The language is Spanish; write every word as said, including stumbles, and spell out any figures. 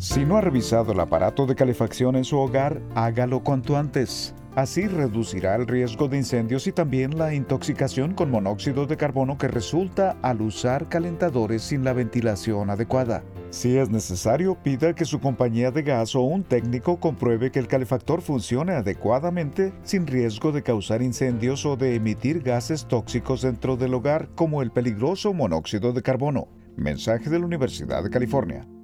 Si no ha revisado el aparato de calefacción en su hogar, hágalo cuanto antes. Así reducirá el riesgo de incendios y también la intoxicación con monóxido de carbono que resulta al usar calentadores sin la ventilación adecuada. Si es necesario, pida que su compañía de gas o un técnico compruebe que el calefactor funcione adecuadamente sin riesgo de causar incendios o de emitir gases tóxicos dentro del hogar como el peligroso monóxido de carbono. Mensaje de la Universidad de California.